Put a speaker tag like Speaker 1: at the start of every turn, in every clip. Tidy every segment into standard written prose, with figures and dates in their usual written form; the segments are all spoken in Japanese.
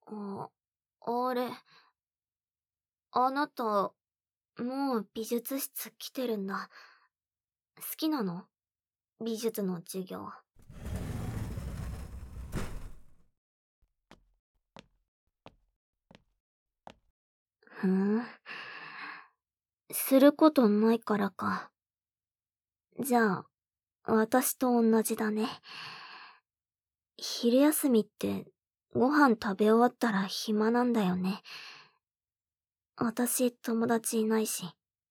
Speaker 1: あ、あれ、あなた、もう美術室来てるんだ。好きなの？美術の授業。ふん。することないからか。じゃあ、私と同じだね。昼休みって、ご飯食べ終わったら暇なんだよね。私、友達いないし。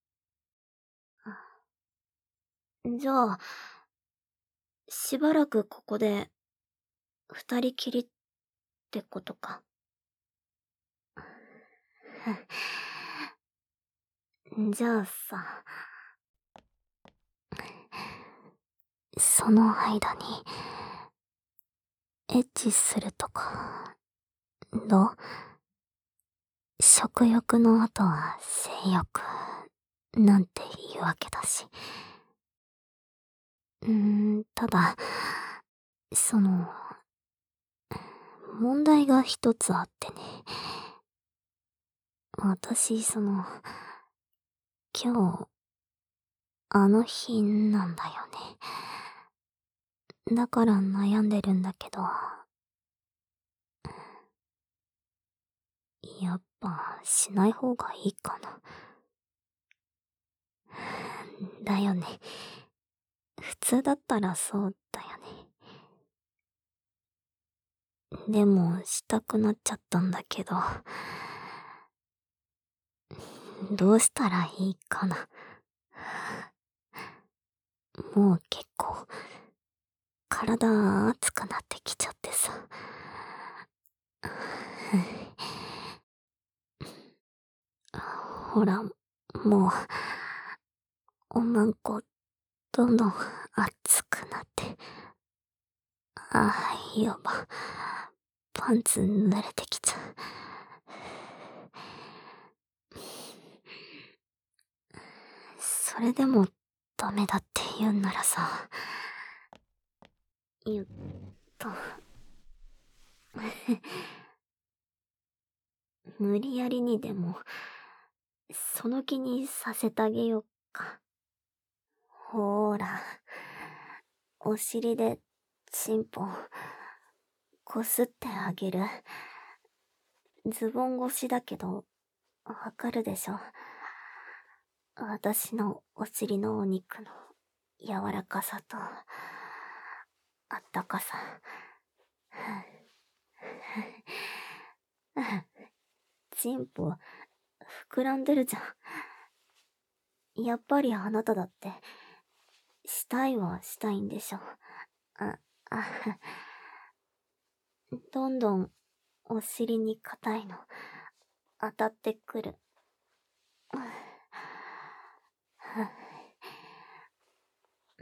Speaker 1: じゃあ、しばらくここで、二人きりってことか。じゃあさ、その間に、エッチするとか、どう？食欲の後は性欲、なんて言うわけだし。ただ、その、問題が一つあってね。私、今日、あの日なんだよね。だから悩んでるんだけど、やっぱしない方がいいかな。だよね。普通だったらそうだよね。でも、したくなっちゃったんだけど、どうしたらいいかな。もう結構、体熱くなってきちゃってさ。ほら、もう、女んこ、どんどん熱くなって。やば。パンツ濡れてきちゃう。それでもダメだって言うんならさ、ゆっと、無理やりにでも、その気にさせてあげようか。ほーら、お尻でチンポ、こすってあげる。ズボン越しだけど、わかるでしょ。私のお尻のお肉の柔らかさと、あったかさ。チンポ、膨らんでるじゃん。やっぱりあなただって、したいはしたいんでしょ。あ、あ、どんどんお尻に硬いの当たってくる。うん。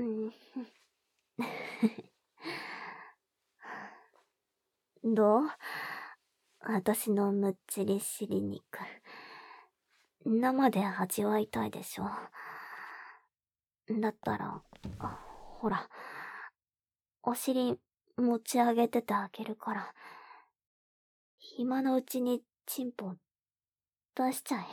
Speaker 1: どう？私のむっちり尻肉。生で味わいたいでしょ。だったら、ほら、お尻持ち上げててあげるから、暇のうちにチンポ出しちゃえ。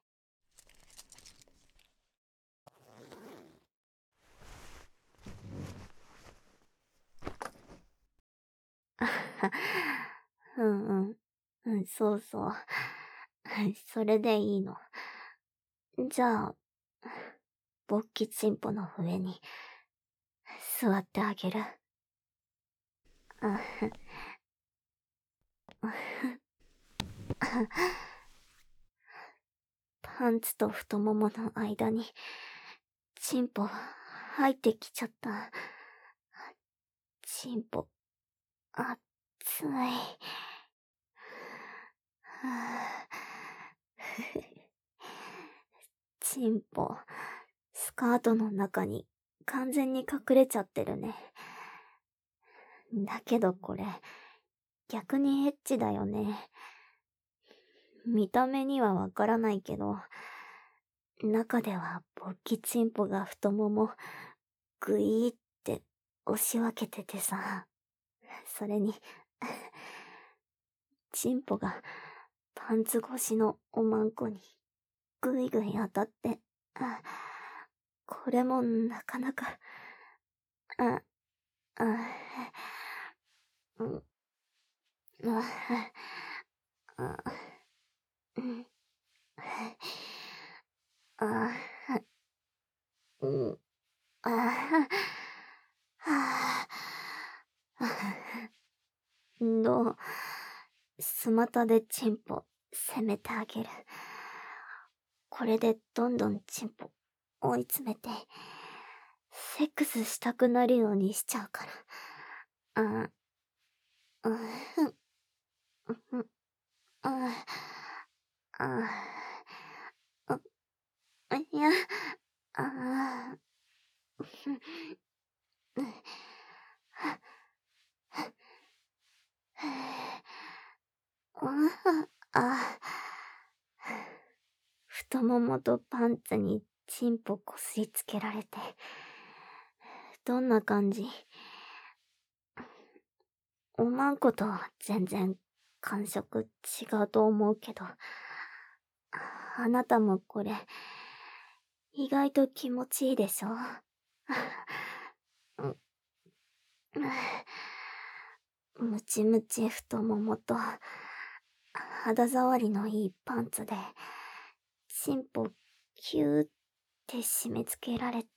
Speaker 1: うんうん。うん、そうそう。それでいいの。じゃあ、勃起チンポの上に座ってあげる。パンツと太ももの間に、チンポ入ってきちゃった。チンポ、熱い。チンポ、スカートの中に完全に隠れちゃってるね。だけどこれ、逆にエッチだよね。見た目にはわからないけど、中では勃起チンポが太もも、ぐいーって押し分けててさ、それに、 チンポがパンツ越しのおまんこにぐいぐい当たって、これもなかなか、あ、あ、うん、あ、あ、うん、あ、うん、あ、はあ、どう、スマタでチンポ攻めてあげる。これでどんどんチンポ追い詰めて、セックスしたくなるようにしちゃうから。あ、うん、うん、あ、あ、いや、あ、太ももとパンツにチンポこすりつけられて、どんな感じ？おまんことは全然感触違うと思うけど、あなたもこれ、意外と気持ちいいでしょ？ムチムチ太ももと、肌触りのいいパンツで、チンポキューって締め付けられて、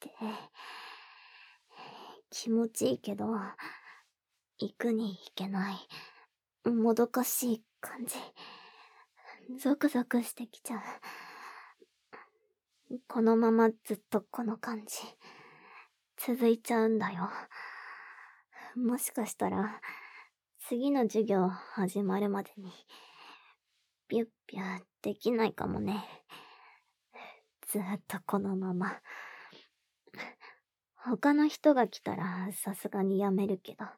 Speaker 1: 気持ちいいけど、行くに行けない、もどかしい感じ。ゾクゾクしてきちゃう。このままずっとこの感じ、続いちゃうんだよ。もしかしたら、次の授業始まるまでに、ピュッピュできないかもね。ずっとこのまま。他の人が来たらさすがにやめるけど。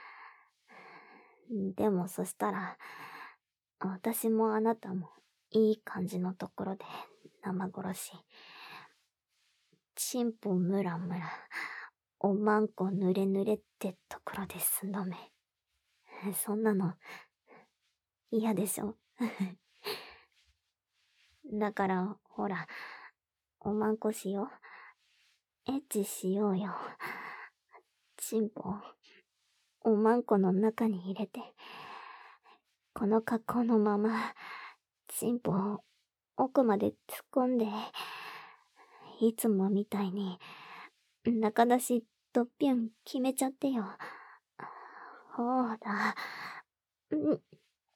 Speaker 1: でもそしたら、私もあなたもいい感じのところで生殺し。チンポムラムラ、おまんこぬれぬれってところで寸止め。そんなの、嫌でしょ？だから、ほら、おまんこしよう。エッチしようよ。チンポ、おまんこの中に入れて、この格好のまま、チンポを奥まで突っ込んで、いつもみたいに、中出しドッピュン決めちゃってよ。ほーら。うん、うん、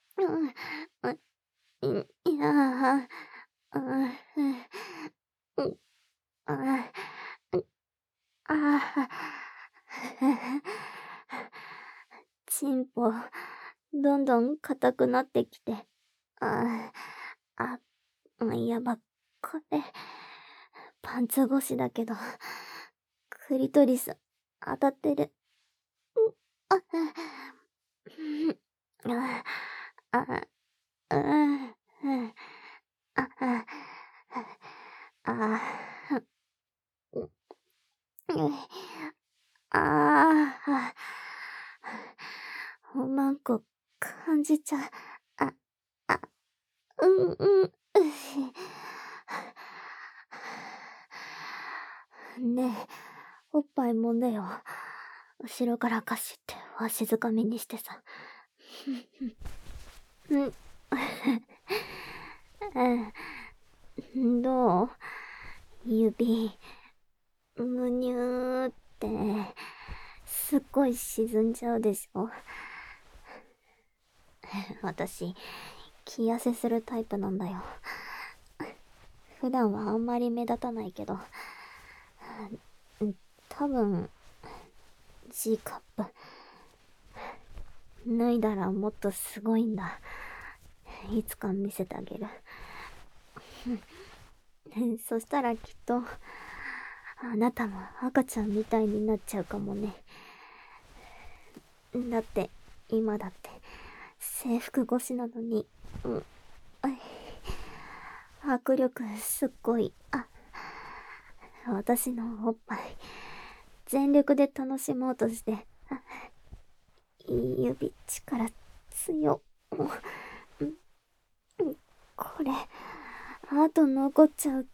Speaker 1: うん、いやー、うん、うん、あ、あ、チンポ、どんどん硬くなってきて、あ、あ、やば、これ、パンツ越しだけど、クリトリス、当たってる。あ、あ、あ、うん、あ、あ、あ、おまんこ感じちゃう。あ、あ、うん、うん。ねえ、おっぱいもんでよ。後ろからかしってわしづかみにしてさ。うん。どう？指、むにゅーって、すっごい沈んじゃうでしょ。私、気痩せするタイプなんだよ。普段はあんまり目立たないけど、多分、G カップ。脱いだらもっとすごいんだ。いつか見せてあげる。そしたらきっと、あなたも赤ちゃんみたいになっちゃうかもね。だって、今だって、制服越しなのに、迫力すっごい。私のおっぱい、全力で楽しもうとして、指力強。 これ、あと残っちゃうって。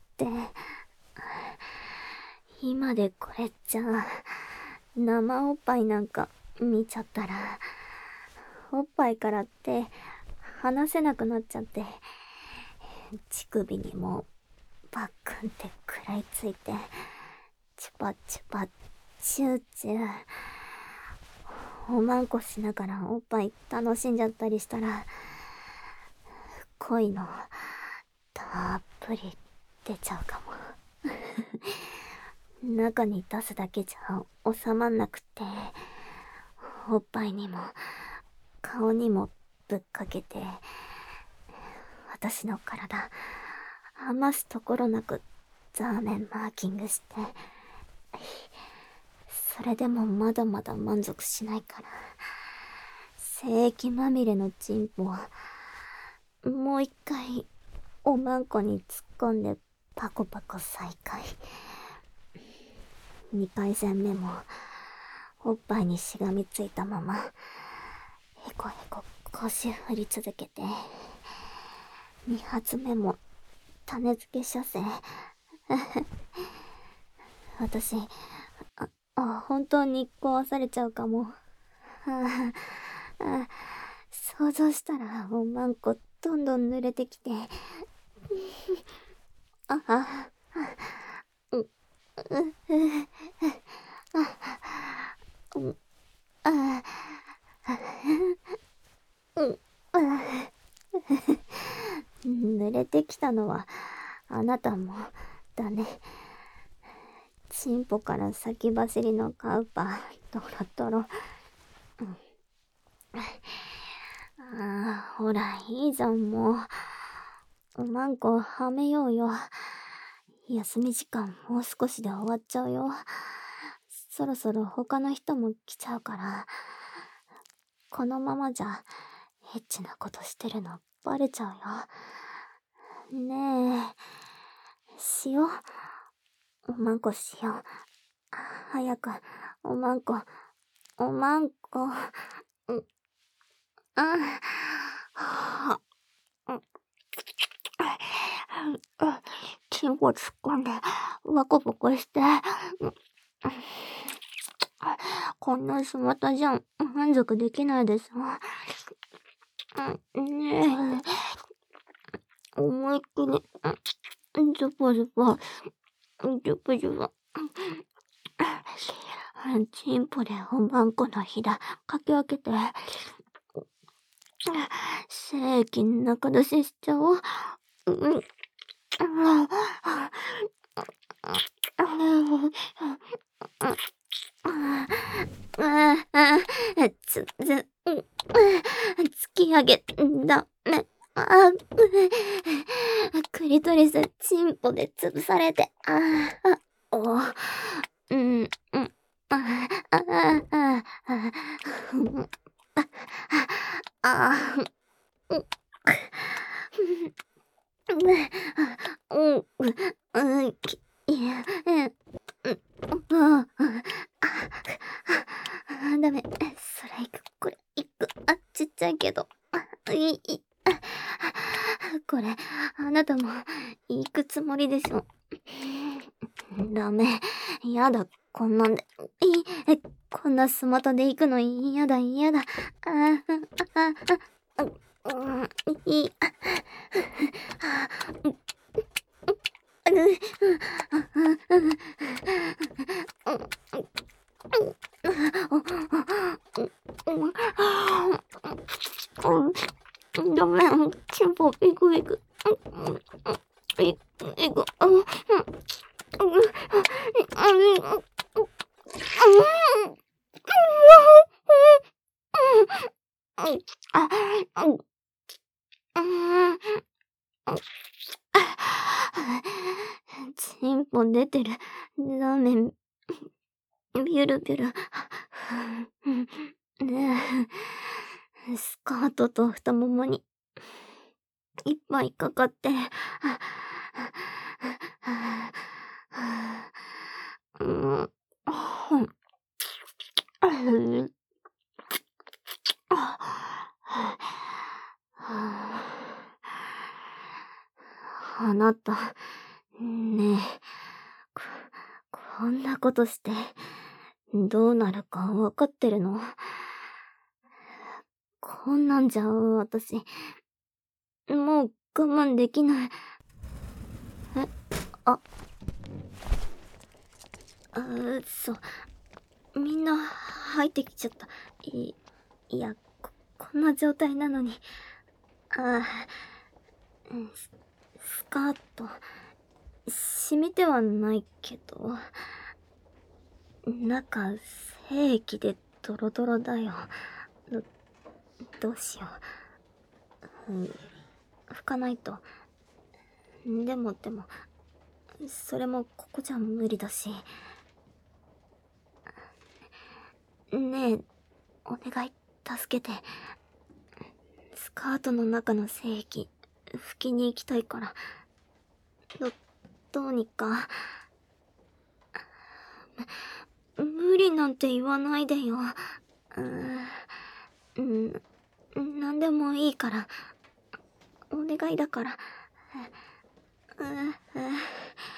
Speaker 1: 今でこれじゃあ、生おっぱいなんか見ちゃったら、おっぱいからって離せなくなっちゃって、乳首にもバックンって食らいついて、チュパチュパ、チューチュー、おまんこしながらおっぱい楽しんじゃったりしたら、恋のたっぷり出ちゃうかも。中に出すだけじゃ収まんなくて、おっぱいにも顔にもぶっかけて、私の体余すところなくザーメンマーキングして、それでもまだまだ満足しないから、精液まみれのチンポはもう一回おまんこに突っ込んでパコパコ再開。2回戦目もおっぱいにしがみついたままへこへこ腰振り続けて、2発目も種付け射精。私、本当に壊されちゃうかも。想像したらおまんこどんどん濡れてきて、濡れてきたのはあなたもだね。チンポから先走りのカウパー、ドロドロ。ほら、いいじゃん、もう。おまんこはめようよ。休み時間もう少しで終わっちゃうよ。そろそろ他の人も来ちゃうから。このままじゃ、エッチなことしてるのバレちゃうよ。ねえ、しよう。おまんこしよう。早く、おまんこ、おまんこ。チンコ突っ込んで、ワコボコして。こんなスマタじゃん、満足できないです。ねえ、思いっきり、ジュポジュポ、ジュポジュポ。チンポでおまんこのひだかき分けて、精液中出ししちゃおう。突き上げ、だね。クリトリス、チンポで潰されて、ダメ。それいく。これいく。ちっちゃいけど。これ、あなたも、行くつもりでしょ。ダメ。やだ、こんなんで。こんなスマトで行くの嫌だ、嫌だ。ダメ、チンポビクビク。ビクビク。チンポ出てる。ラーメン、ビュルビュル。ねえ、スカートと太ももに、いっぱいかかって。 あなた、ねえ、こんなことして、どうなるかわかってるの？こんなんじゃ、私、もう我慢できない。え、あ、みんな入ってきちゃった。いや、こんな状態なのに。あスカート、染みてはないけど、中、精液でドロドロだよ。どうしよう。拭かないと。でも、それもここじゃ無理だし。ねえ、お願い、助けて。スカートの中の精液、拭きに行きたいから。どうにか。無理なんて言わないでよ。なんでもいいから。お願いだから。